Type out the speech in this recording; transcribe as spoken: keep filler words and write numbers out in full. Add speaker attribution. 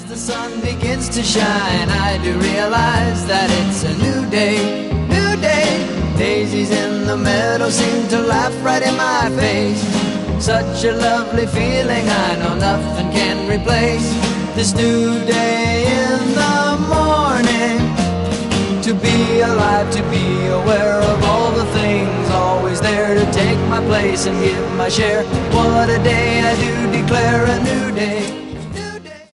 Speaker 1: the sun begins to shine, I do realize that it's a new day, new day. Daisies in the meadow seem to laugh right in my face. Such a lovely feeling I know nothing can replace. This new day in the morning. To be alive, to be aware of all the things always there to take my place and give my share. What a day, I do declare a new day.